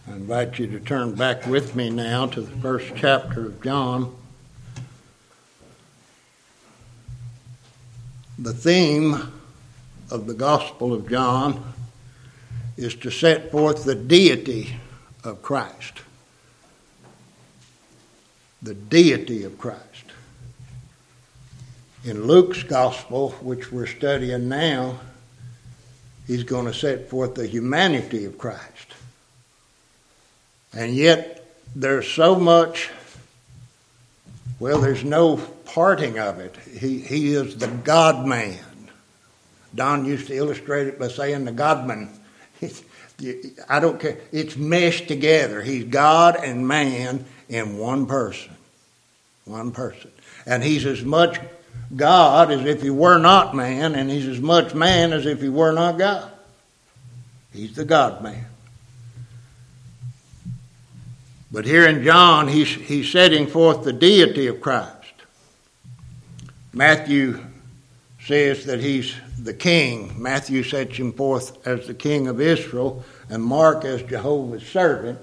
I invite you to turn back with me now to the first chapter of John. The theme of the Gospel of John is to set forth the deity of Christ. The deity of Christ. In Luke's Gospel, which we're studying now, he's going to set forth the humanity of Christ. And yet, there's so much, there's no parting of it. He is the God-man. Don used to illustrate it by saying the God-man. I don't care. It's meshed together. He's God and man in one person. One person. And he's as much God as if he were not man, and he's as much man as if he were not God. He's the God-man. But here in John, he's setting forth the deity of Christ. Matthew says that he's the king. Matthew sets him forth as the king of Israel, and Mark as Jehovah's servant,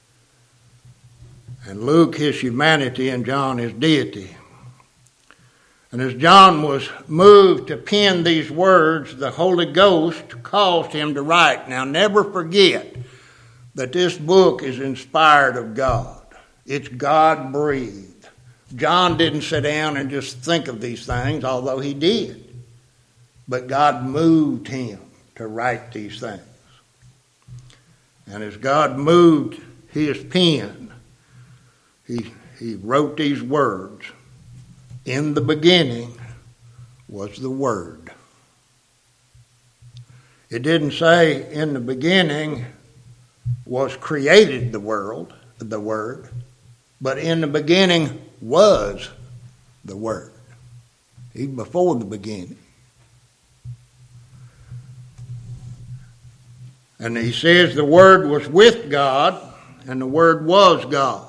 and Luke his humanity, and John his deity. And as John was moved to pen these words, the Holy Ghost caused him to write. Now never forget that this book is inspired of God. It's God-breathed. John didn't sit down and just think of these things, although he did. But God moved him to write these things. And as God moved his pen, he wrote these words. In the beginning was the Word. It didn't say in the beginning was created the world, the Word, but in the beginning was the Word. Even before the beginning. And he says the Word was with God, and the Word was God.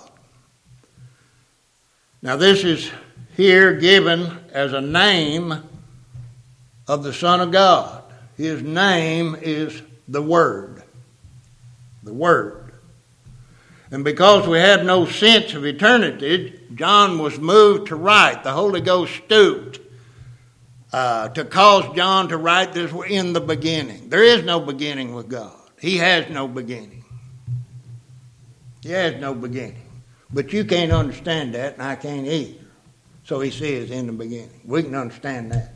Now this is here given as a name of the Son of God. His name is the Word. The Word. And because we had no sense of eternity, John was moved to write. The Holy Ghost stooped to cause John to write this in the beginning. There is no beginning with God. He has no beginning. He has no beginning. But you can't understand that, and I can't either. So he says in the beginning. We can understand that.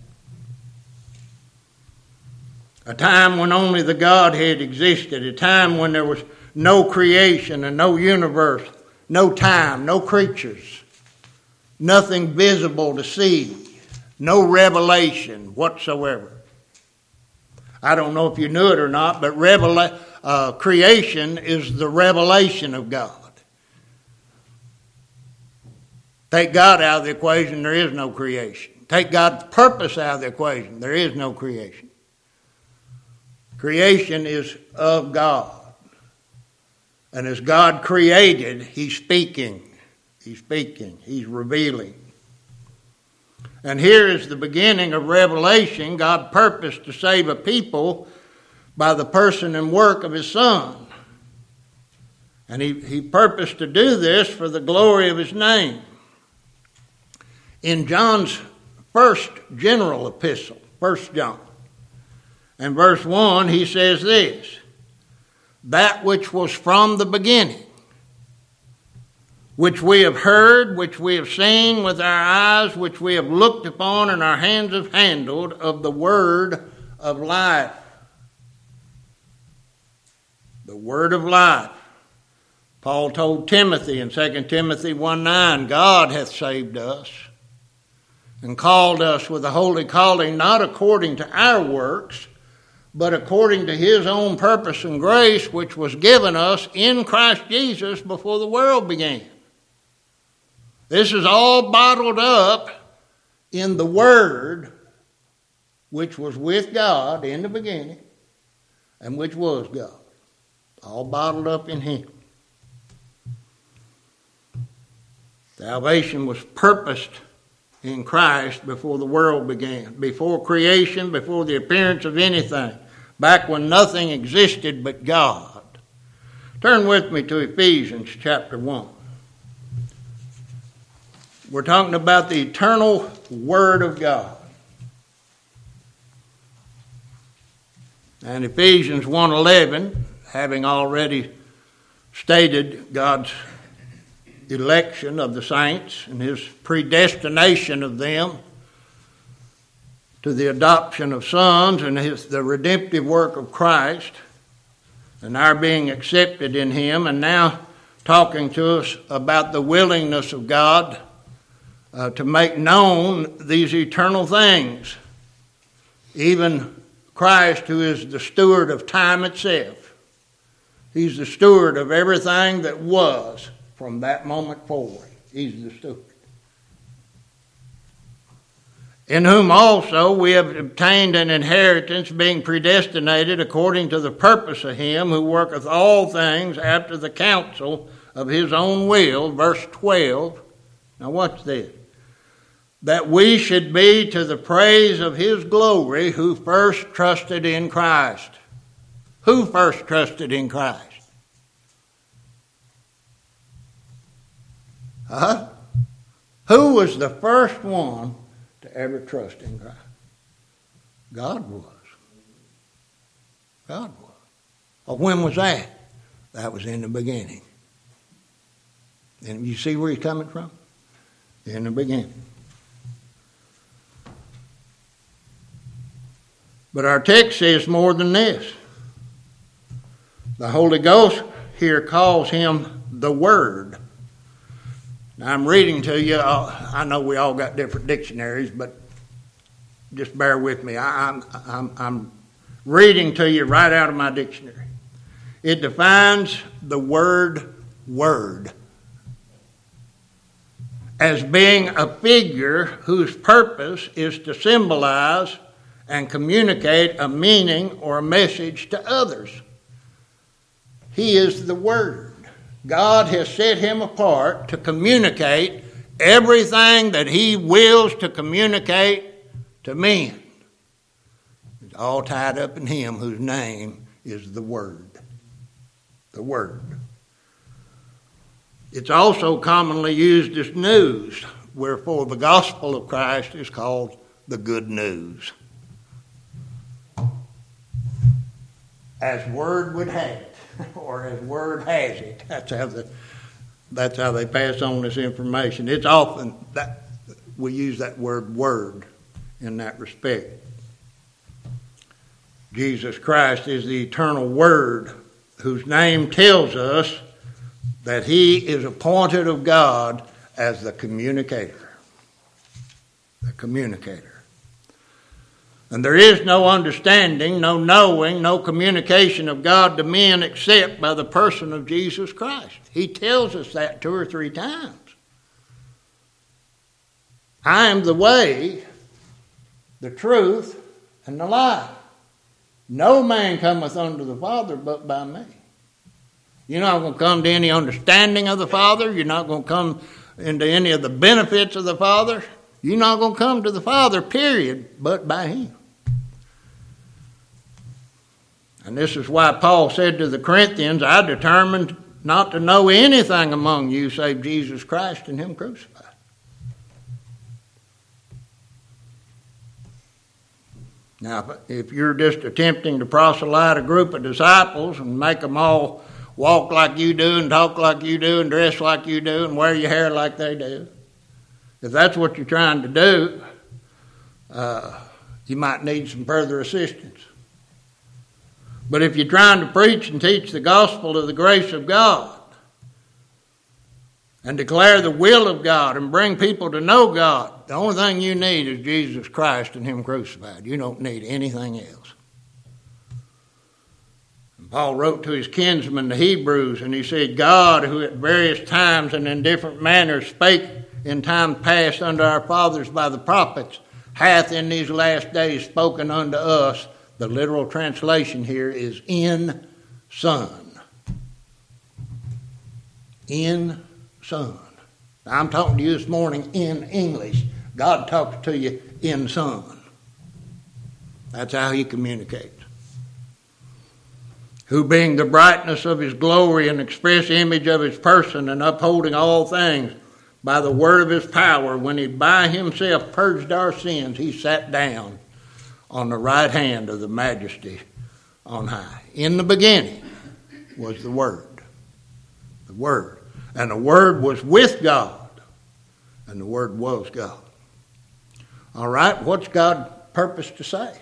A time when only the Godhead existed. A time when there was no creation and no universe. No time, no creatures. Nothing visible to see. No revelation whatsoever. I don't know if you knew it or not, but creation is the revelation of God. Take God out of the equation, there is no creation. Take God's purpose out of the equation, there is no creation. Creation is of God. And as God created, He's speaking. He's speaking. He's revealing. And here is the beginning of Revelation. God purposed to save a people by the person and work of His Son. And He purposed to do this for the glory of His name. In John's first general epistle, 1 John, and verse 1, he says this, that which was from the beginning, which we have heard, which we have seen with our eyes, which we have looked upon and our hands have handled, of the word of life. The word of life. Paul told Timothy in 2 Timothy 1:9, God hath saved us and called us with a holy calling, not according to our works, but according to His own purpose and grace, which was given us in Christ Jesus before the world began. This is all bottled up in the Word, which was with God in the beginning, and which was God. All bottled up in Him. Salvation was purposed in Christ before the world began, before creation, before the appearance of anything, back when nothing existed but God. Turn with me to Ephesians chapter 1. We're talking about the eternal Word of God. And Ephesians 1:11, having already stated God's election of the saints and his predestination of them to the adoption of sons and the redemptive work of Christ and our being accepted in him, and now talking to us about the willingness of God to make known these eternal things, even Christ, who is the steward of time itself. He's the steward of everything that was from that moment forward. He's the steward. In whom also we have obtained an inheritance, being predestinated according to the purpose of him who worketh all things after the counsel of his own will. Verse 12. Now watch this. That we should be to the praise of his glory, who first trusted in Christ. Who first trusted in Christ? Who was the first one to ever trust in Christ? God was. God was. Well, when was that? That was in the beginning. And you see where he's coming from? In the beginning. But our text says more than this. The Holy Ghost here calls him the Word. Now I'm reading to you. I know we all got different dictionaries, but just bear with me. I'm reading to you right out of my dictionary. It defines the word "word" as being a figure whose purpose is to symbolize and communicate a meaning or a message to others. He is the Word. God has set him apart to communicate everything that he wills to communicate to men. It's all tied up in him whose name is the Word. The Word. It's also commonly used as news, wherefore the gospel of Christ is called the good news. As word would have it, or as word has it. That's how they pass on this information. It's often that we use that word in that respect. Jesus Christ is the eternal Word, whose name tells us that he is appointed of God as the communicator. The communicator. And there is no understanding, no knowing, no communication of God to men except by the person of Jesus Christ. He tells us that 2 or 3 times. I am the way, the truth, and the life. No man cometh unto the Father but by me. You're not going to come to any understanding of the Father. You're not going to come into any of the benefits of the Father. You're not going to come to the Father, period, but by him. And this is why Paul said to the Corinthians, I determined not to know anything among you save Jesus Christ and him crucified. Now, if you're just attempting to proselyte a group of disciples and make them all walk like you do and talk like you do and dress like you do and wear your hair like they do, if that's what you're trying to do, you might need some further assistance. But if you're trying to preach and teach the gospel of the grace of God and declare the will of God and bring people to know God, the only thing you need is Jesus Christ and him crucified. You don't need anything else. And Paul wrote to his kinsmen, the Hebrews, and he said, God, who at various times and in different manners spake in time past unto our fathers by the prophets, hath in these last days spoken unto us. The literal translation here is in Son. In Son. Now, I'm talking to you this morning in English. God talks to you in Son. That's how he communicates. who being the brightness of his glory and express image of his person, and upholding all things by the word of his power, when he by himself purged our sins, he sat down on the right hand of the majesty on high. In the beginning was the Word. The Word. And the Word was with God. And the Word was God. All right, what's God purpose to say?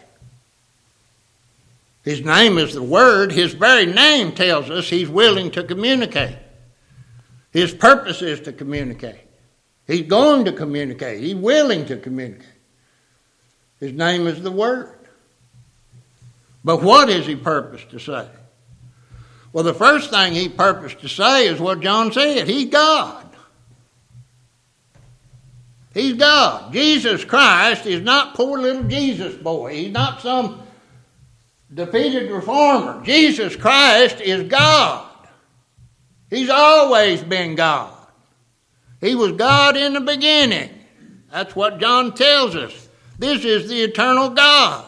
His name is the Word. His very name tells us he's willing to communicate. His purpose is to communicate. He's going to communicate. He's willing to communicate. His name is the Word. But what is he purposed to say? Well, the first thing he purposed to say is what John said. He's God. He's God. Jesus Christ is not poor little Jesus boy. He's not some defeated reformer. Jesus Christ is God. He's always been God. He was God in the beginning. That's what John tells us. This is the eternal God.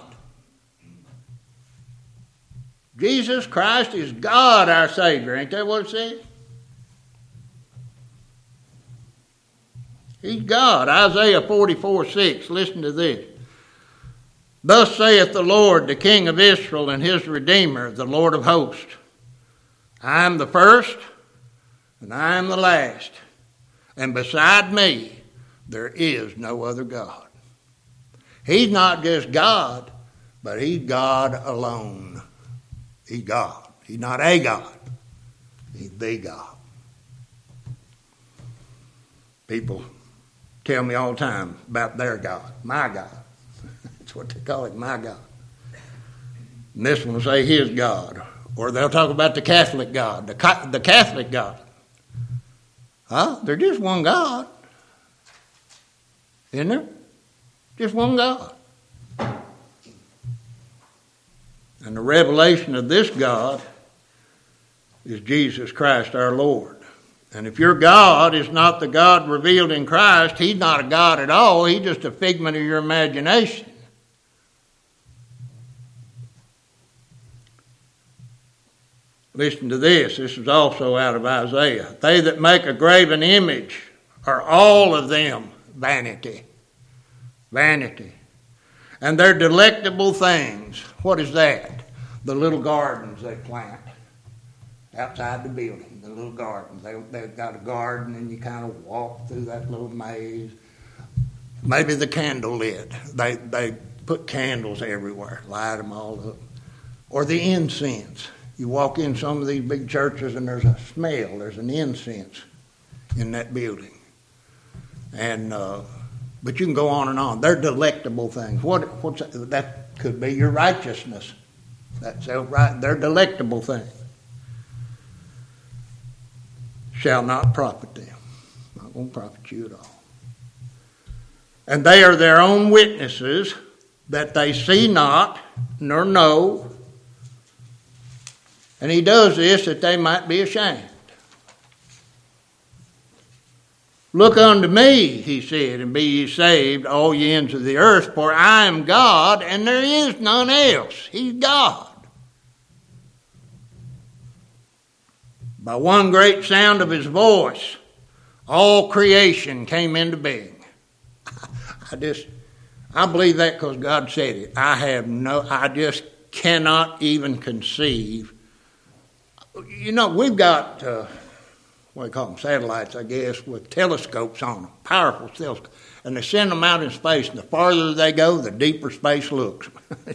Jesus Christ is God, our Savior. Ain't that what it says? He's God. Isaiah 44:6. Listen to this. Thus saith the Lord, the King of Israel and his Redeemer, the Lord of hosts. I am the first and I am the last. And beside me there is no other God. He's not just God, but he's God alone. He's God. He's not a God. He's the God. People tell me all the time about their God. My God. That's what they call it, my God. And this one will say his God. Or they'll talk about the Catholic God, the Catholic God. Huh? They're just one God. Isn't there? Just one God. And the revelation of this God is Jesus Christ our Lord. And if your God is not the God revealed in Christ, he's not a God at all. He's just a figment of your imagination. Listen to this. This is also out of Isaiah. They that make a graven image are all of them vanity. Vanity. And their delectable things. What is that? The little gardens they plant outside the building. The little gardens. They've got a garden and you kind of walk through that little maze. Maybe the candle lit. They put candles everywhere. Light them all up. Or the incense. You walk in some of these big churches and there's a smell. There's an incense in that building. And but you can go on and on. They're delectable things. What's that? Could be your righteousness. That's right. They're delectable things. Shall not profit them. Not going to profit you at all. And they are their own witnesses that they see not nor know. And he does this that they might be ashamed. Look unto me, he said, and be ye saved, all ye ends of the earth, for I am God, and there is none else. He's God. By one great sound of his voice, all creation came into being. I believe that because God said it. I just cannot even conceive. You know, we've got, what do you call them, satellites, I guess, with telescopes on them, powerful telescopes. And they send them out in space, and the farther they go, the deeper space looks.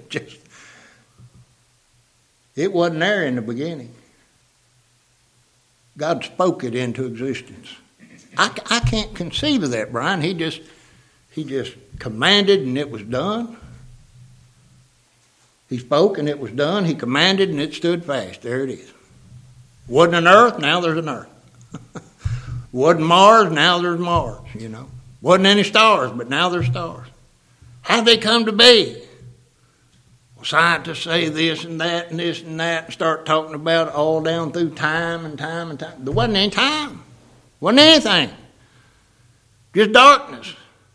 It wasn't there in the beginning. God spoke it into existence. I can't conceive of that, Brian. He just commanded and it was done. He spoke and it was done. He commanded and it stood fast. There it is. Wasn't an earth, now there's an earth. Wasn't Mars, now there's Mars, you know. Wasn't any stars, but now there's stars. How'd they come to be? Well, scientists say this and that and this and that and start talking about it all down through time and time and time. There wasn't any time. Wasn't anything. Just darkness.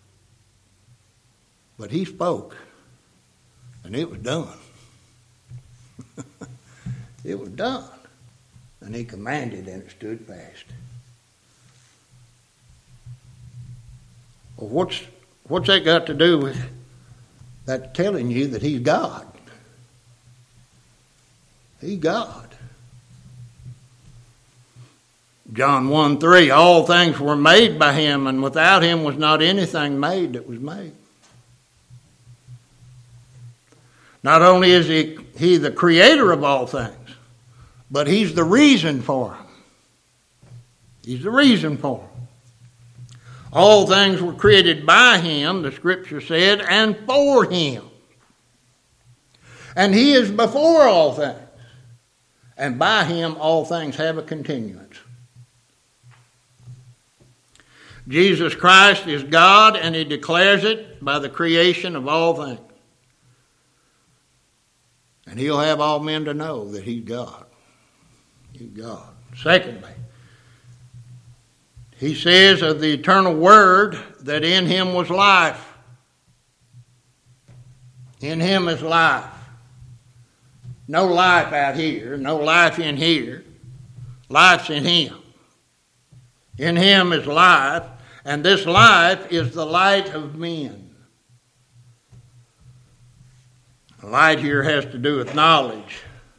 But he spoke, and it was done. It was done. And he commanded, and it stood fast. Well, what's that got to do with that telling you that he's God? He's God. John 1:3, all things were made by him, and without him was not anything made that was made. Not only is he the creator of all things, but he's the reason for them. He's the reason for them. All things were created by him, the scripture said, and for him. And he is before all things. And by him all things have a continuance. Jesus Christ is God, and he declares it by the creation of all things. And he'll have all men to know that he's God. He's God. Secondly, he says of the eternal Word that in him was life. In him is life. No life out here, no life in here. Life's in him. In him is life, and this life is the light of men. Light here has to do with knowledge.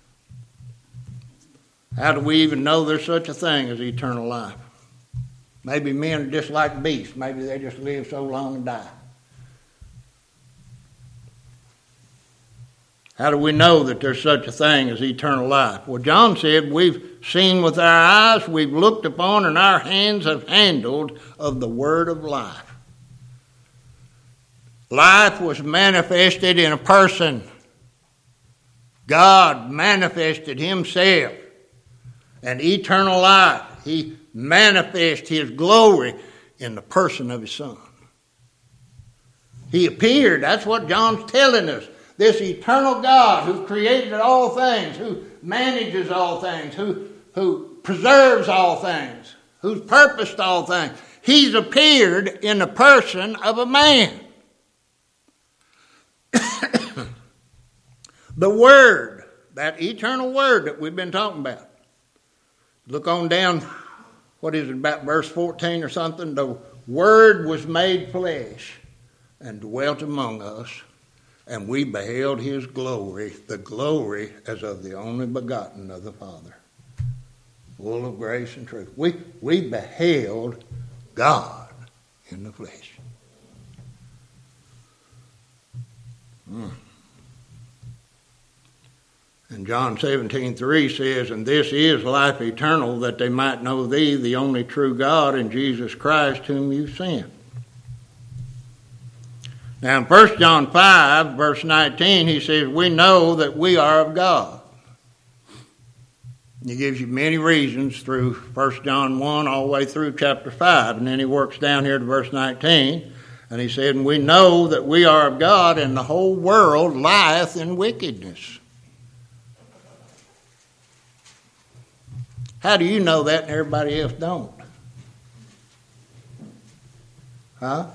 How do we even know there's such a thing as eternal life? Maybe men are just like beasts. Maybe they just live so long and die. How do we know that there's such a thing as eternal life? Well, John said, we've seen with our eyes, we've looked upon, and our hands have handled of the word of life. Life was manifested in a person. God manifested himself. And eternal life, he manifested his glory in the person of his Son. He appeared. That's what John's telling us. This eternal God who created all things, who manages all things, who preserves all things, who's purposed all things. He's appeared in the person of a man. The Word, that eternal Word that we've been talking about. Look on down, what is it, about verse 14 or something? The Word was made flesh and dwelt among us, and we beheld his glory, the glory as of the only begotten of the Father, full of grace and truth. We beheld God in the flesh. And John 17:3 says, and this is life eternal, that they might know thee, the only true God, and Jesus Christ, whom you sent. Now in 1 John 5, verse 19, he says, we know that we are of God. He gives you many reasons through 1 John 1 all the way through chapter 5. And then he works down here to verse 19. And he said, and we know that we are of God, and the whole world lieth in wickedness. How do you know that and everybody else don't? Huh?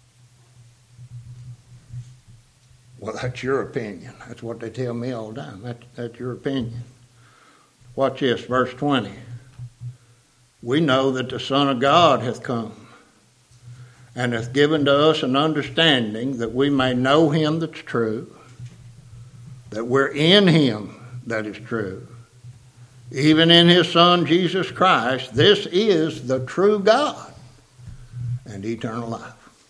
Well, that's your opinion. That's what they tell me all the time. That's your opinion. Watch this, verse 20. We know that the Son of God hath come, and hath given to us an understanding that we may know him that's true, that we're in him that is true, even in his Son Jesus Christ. This is the true God and eternal life.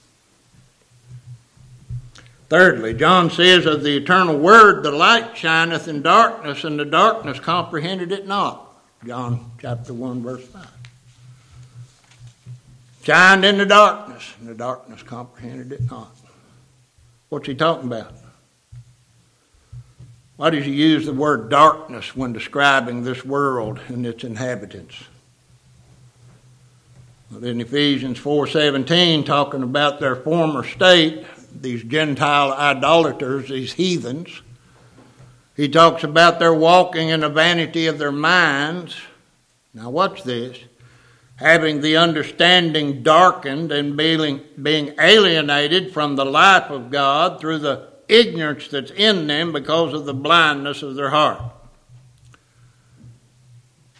Thirdly, John says of the eternal Word, the light shineth in darkness, and the darkness comprehended it not. John chapter 1, verse 5. Shined in the darkness, and the darkness comprehended it not. What's he talking about? Why does he use the word darkness when describing this world and its inhabitants? Well, in Ephesians 4:17, talking about their former state, these Gentile idolaters, these heathens, he talks about their walking in the vanity of their minds. Now watch this. Having the understanding darkened and being alienated from the life of God through the ignorance that's in them because of the blindness of their heart.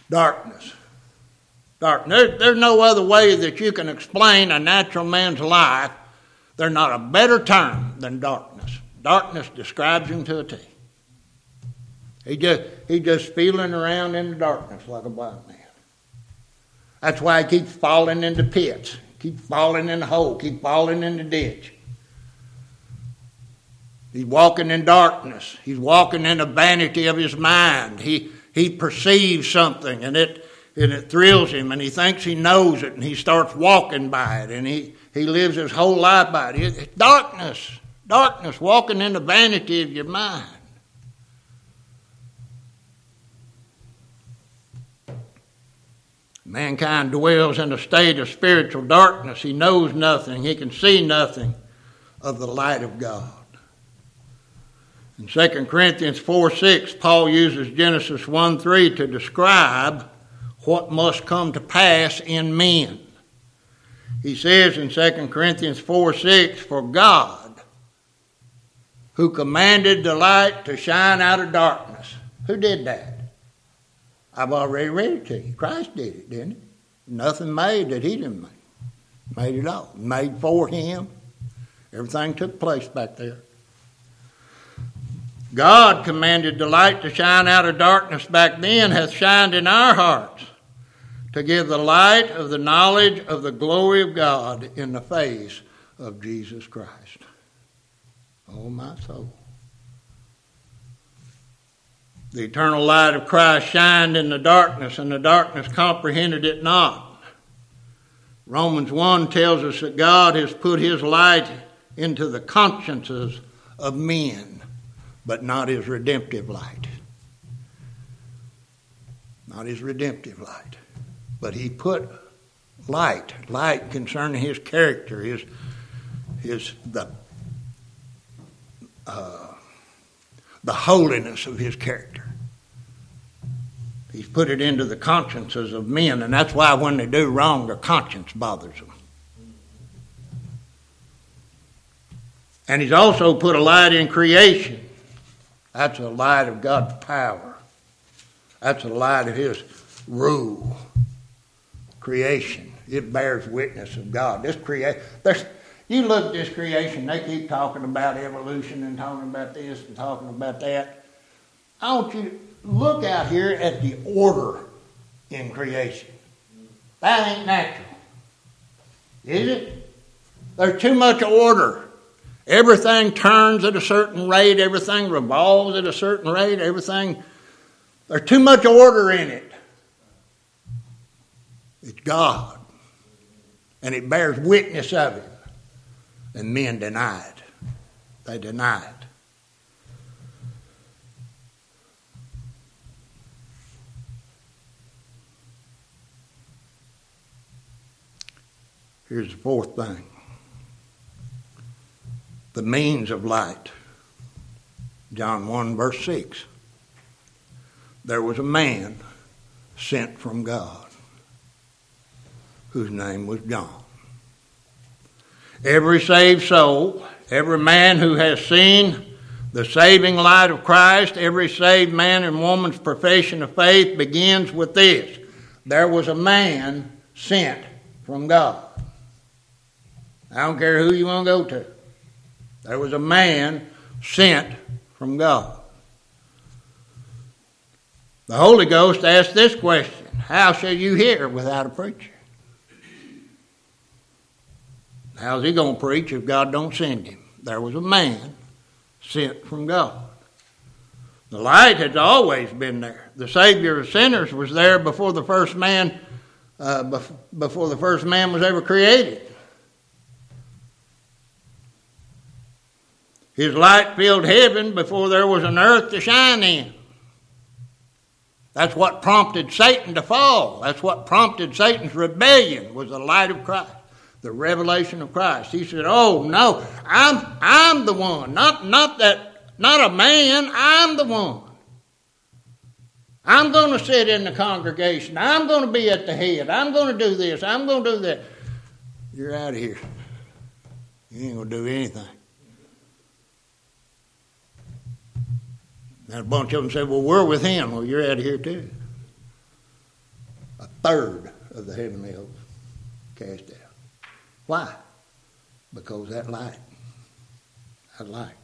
Darkness. Darkness. There's no other way that you can explain a natural man's life. There's not a better term than darkness. Darkness describes him to a T. He's just feeling around in the darkness like a blind man. That's why he keeps falling into pits, keeps falling in the hole, keeps falling in the ditch. He's walking in darkness. He's walking in the vanity of his mind. He perceives something and it thrills him, and he thinks he knows it, and he starts walking by it, and he lives his whole life by it. It's darkness. Darkness, walking in the vanity of your mind. Mankind dwells in a state of spiritual darkness. He knows nothing. He can see nothing of the light of God. In 2 Corinthians 4:6, Paul uses Genesis 1:3 to describe what must come to pass in men. He says in 2 Corinthians 4:6, "For God, who commanded the light to shine out of darkness." Who did that? I've already read it to you. Christ did it, didn't he? Nothing made that he didn't make. Made it all. Made for him. Everything took place back there. God commanded the light to shine out of darkness back then, hath shined in our hearts, to give the light of the knowledge of the glory of God in the face of Jesus Christ. Oh, my soul. The eternal light of Christ shined in the darkness, and the darkness comprehended it not. Romans 1 tells us that God has put his light into the consciences of men, but not his redemptive light. Not his redemptive light. But he put light concerning his character, the holiness of his character. He's put it into the consciences of men, and that's why when they do wrong, their conscience bothers them. And he's also put a light in creation. That's a light of God's power. That's a light of his rule. Creation. It bears witness of God. You look at this creation, they keep talking about evolution and talking about this and talking about that. I want you to look out here at the order in creation. That ain't natural. Is it? There's too much order. Everything turns at a certain rate. Everything revolves at a certain rate. There's too much order in it. It's God. And it bears witness of it. And men deny it. They deny it. Here's the fourth thing. The means of light. John 1 verse 6. There was a man sent from God whose name was John. Every saved soul, every man who has seen the saving light of Christ, every saved man and woman's profession of faith begins with this. There was a man sent from God. I don't care who you want to go to. There was a man sent from God. The Holy Ghost asked this question: how shall you hear without a preacher? How's he going to preach if God don't send him? There was a man sent from God. The light has always been there. The Savior of sinners was there before the first man, before the first man was ever created. His light filled heaven before there was an earth to shine in. That's what prompted Satan to fall. That's what prompted Satan's rebellion, was the light of Christ, the revelation of Christ. He said, "Oh no, I'm the one, not a man. I'm the one. I'm going to sit in the congregation. I'm going to be at the head. I'm going to do this. I'm going to do that." You're out of here. You ain't going to do anything. And a bunch of them said, "Well, we're with him." Well, you're out of here too. 1/3 of the heavenly host cast out. Why? Because that light. That light.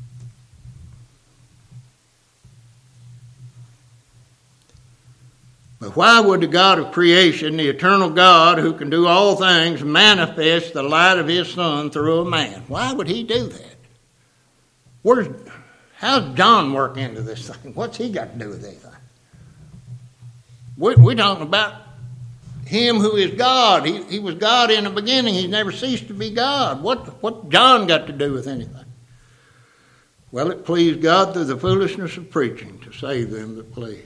But why would the God of creation, the eternal God who can do all things, manifest the light of his Son through a man? Why would he do that? How's John work into this thing? What's he got to do with anything? We're talking about him who is God. He was God in the beginning. He's never ceased to be God. What John got to do with anything? Well, it pleased God through the foolishness of preaching to save them that believe.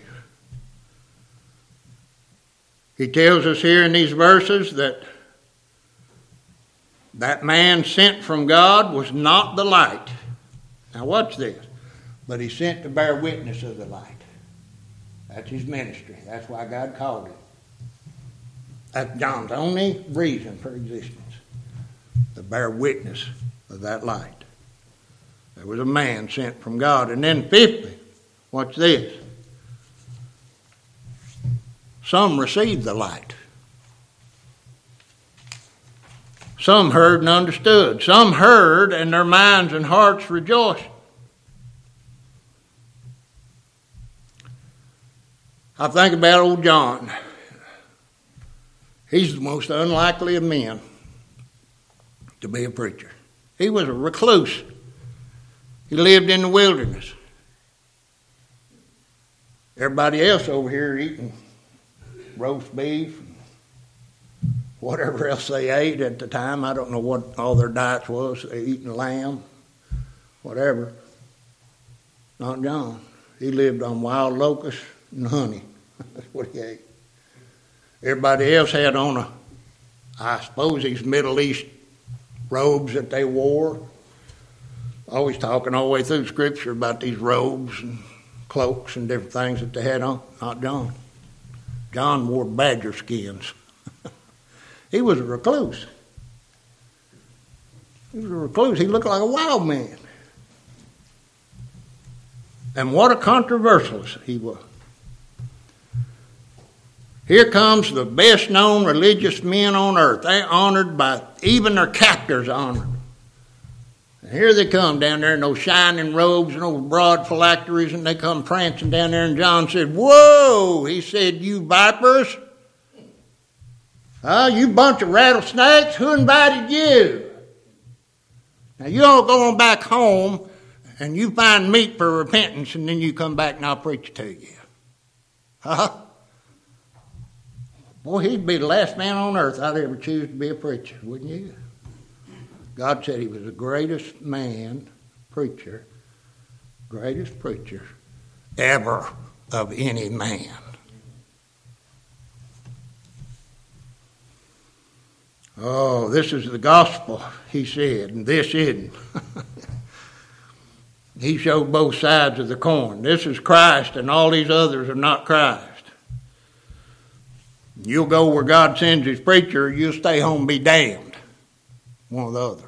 He tells us here in these verses that man sent from God was not the light. Now watch this. But he sent to bear witness of the light. That's his ministry. That's why God called him. That's John's only reason for existence. To bear witness of that light. There was a man sent from God. And then fifthly, watch this. Some received the light. Some heard and understood. Some heard and their minds and hearts rejoiced. I think about old John. He's the most unlikely of men to be a preacher. He was a recluse. He lived in the wilderness. Everybody else over here eating roast beef, whatever else they ate at the time. I don't know what all their diets was. They eating lamb, whatever. Not John. He lived on wild locusts and honey. That's what he ate. Everybody else had on I suppose these Middle East robes that they wore. Always talking all the way through Scripture about these robes and cloaks and different things that they had on. Not John. John wore badger skins. He was a recluse. He was a recluse. He looked like a wild man. And what a controversialist he was. Here comes the best known religious men on earth. They're honored by, even their captors honored. And here they come down there in those shining robes and those broad phylacteries, and they come prancing down there, and John said, "Whoa!" He said, "You vipers? You bunch of rattlesnakes, who invited you? Now you all go on back home and you find meat for repentance, and then you come back and I'll preach to you." Huh? Boy, he'd be the last man on earth I'd ever choose to be a preacher, wouldn't you? God said he was the greatest preacher ever of any man. Oh, this is the gospel, he said, and this isn't. He showed both sides of the coin. This is Christ, and all these others are not Christ. You'll go where God sends his preacher, or you'll stay home and be damned. One or the other.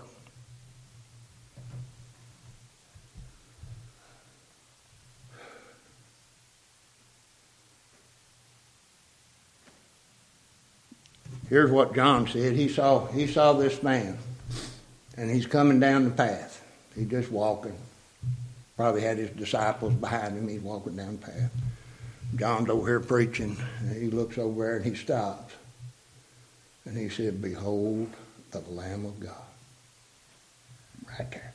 Here's what John said. He saw this man, and he's coming down the path. He's just walking. Probably had his disciples behind him. He's walking down the path. John's over here preaching, and he looks over there and he stops. And he said, "Behold the Lamb of God." Right there.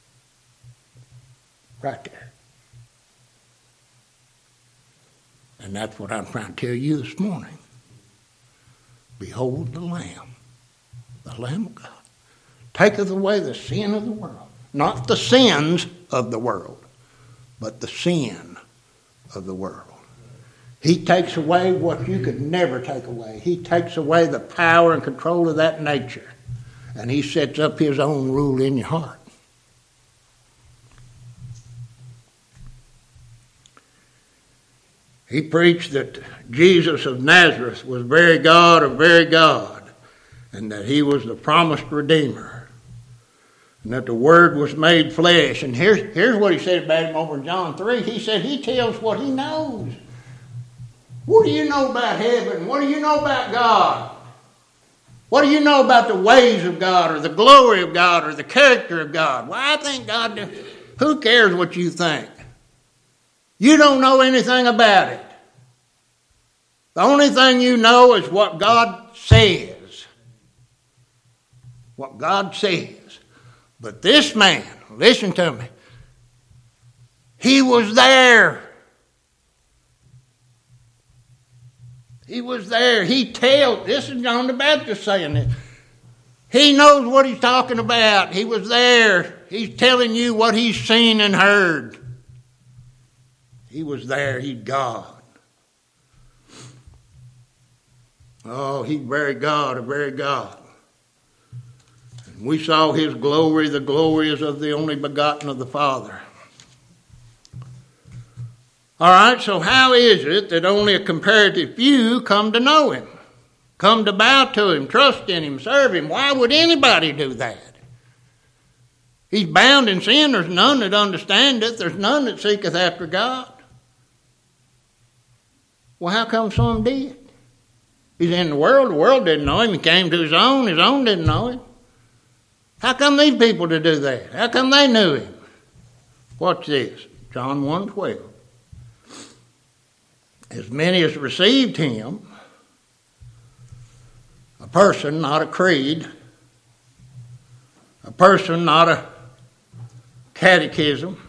Right there. And that's what I'm trying to tell you this morning. Behold the Lamb of God. Taketh away the sin of the world. Not the sins of the world, but the sin of the world. He takes away what you could never take away. He takes away the power and control of that nature. And he sets up his own rule in your heart. He preached that Jesus of Nazareth was very God of very God, and that he was the promised Redeemer, and that the Word was made flesh. And here's what he said about him over in John 3. He said he tells what he knows. What do you know about heaven? What do you know about God? What do you know about the ways of God or the glory of God or the character of God? Well, I think God, who cares what you think? You don't know anything about it. The only thing you know is what God says. What God says. But this man, listen to me, he was there. He was there. This is John the Baptist saying this. He knows what he's talking about. He was there. He's telling you what he's seen and heard. He was there. He's God. Oh, he's very God, a very God. And we saw his glory. The glory is of the only begotten of the Father. All right, so how is it that only a comparative few come to know him, come to bow to him, trust in him, serve him? Why would anybody do that? He's bound in sin. There's none that understandeth. There's none that seeketh after God. Well, how come some did? He's in the world didn't know him. He came to his own didn't know him. How come these people to do that? How come they knew him? Watch this, John 1:12. As many as received him, a person, not a creed, a person, not a catechism,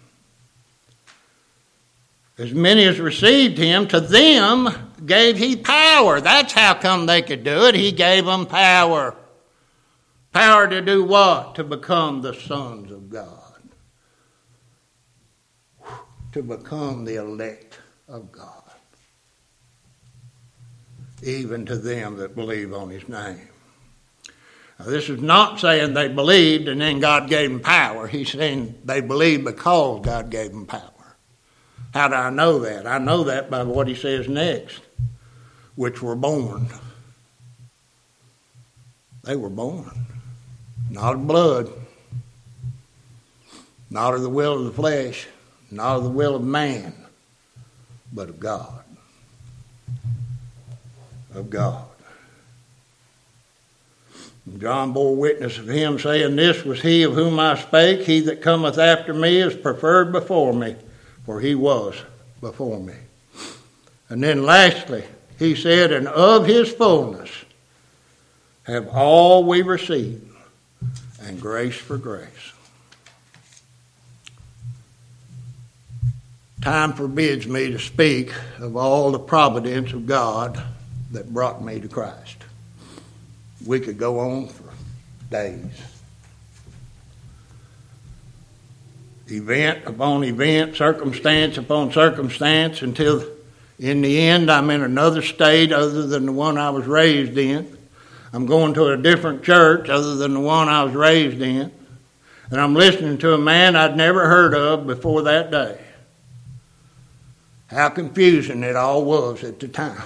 as many as received him, to them gave he power. That's how come they could do it. He gave them power. Power to do what? To become the sons of God. To become the elect of God. Even to them that believe on his name. Now, this is not saying they believed and then God gave them power. He's saying they believed because God gave them power. How do I know that? I know that by what he says next, which were born. They were born. Not of blood, not of the will of the flesh, not of the will of man, but of God. Of God. John bore witness of him, saying, This was he of whom I spake. He that cometh after me is preferred before me, for he was before me. And then lastly, he said, And of his fullness have all we received, and grace for grace. Time forbids me to speak of all the providence of God that brought me to Christ. We could go on for days. Event upon event, circumstance upon circumstance, until in the end I'm in another state other than the one I was raised in. I'm going to a different church other than the one I was raised in. And I'm listening to a man I'd never heard of before that day. How confusing it all was at the time.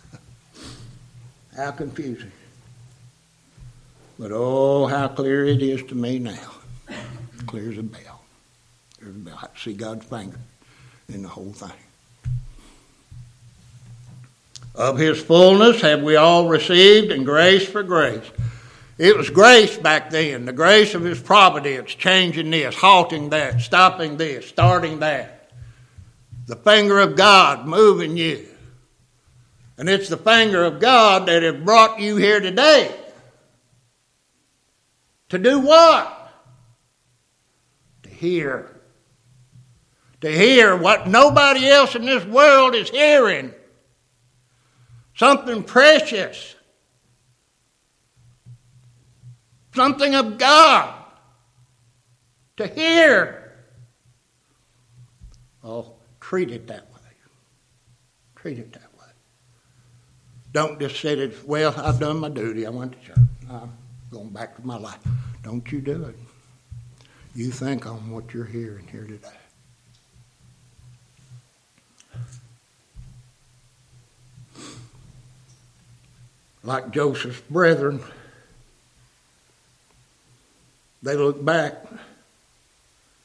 How confusing. But oh, how clear it is to me now. Clear as a bell. Clear as a bell. I can see God's finger in the whole thing. Of his fullness have we all received, and grace for grace. It was grace back then, the grace of his providence, changing this, halting that, stopping this, starting that. The finger of God moving you. And it's the finger of God that has brought you here today. To do what? To hear. To hear what nobody else in this world is hearing. Something precious. Something of God. To hear. Oh, treat it that way. Treat it that way. Don't just say it, well, I've done my duty. I went to church. I'm going back to my life. Don't you do it. You think on what you're hearing here today. Like Joseph's brethren, they looked back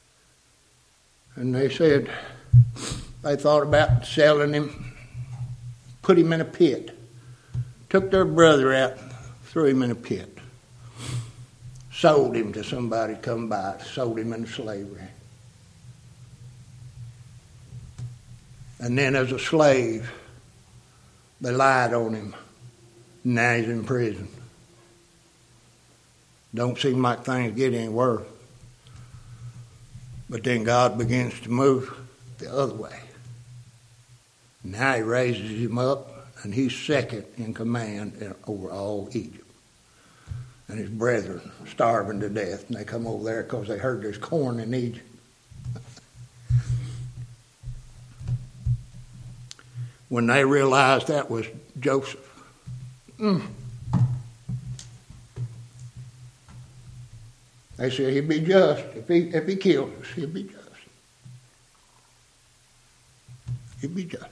and they said they thought about selling him, put him in a pit. Took their brother out, threw him in a pit. Sold him to somebody come by, sold him into slavery. And then as a slave, they lied on him. Now he's in prison. Don't seem like things get any worse. But then God begins to move the other way. Now he raises him up, and he's second in command over all Egypt. And his brethren starving to death, and they come over there because they heard there's corn in Egypt. When they realized that was Joseph, they said he'd be just. If he kills us, he'd be just. He'd be just.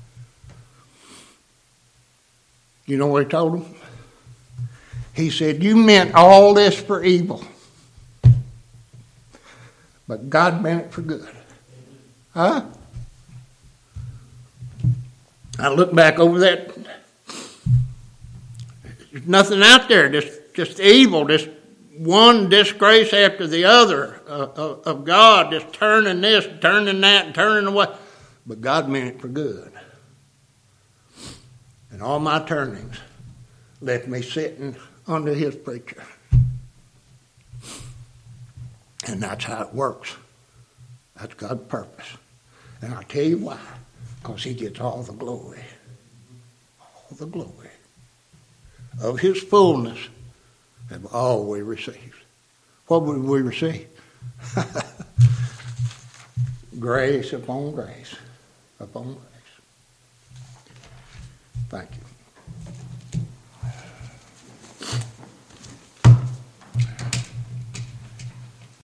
You know what he told them? He said, you meant all this for evil, but God meant it for good. Huh? I look back over that. There's nothing out there, just evil, just one disgrace after the other of God, just turning this, turning that, and turning away. But God meant it for good. And all my turnings left me sitting under his preacher. And that's how it works. That's God's purpose. And I'll tell you why. Because he gets all the glory. All the glory. Of his fullness have all we received. What would we receive? Grace upon grace upon grace. Thank you.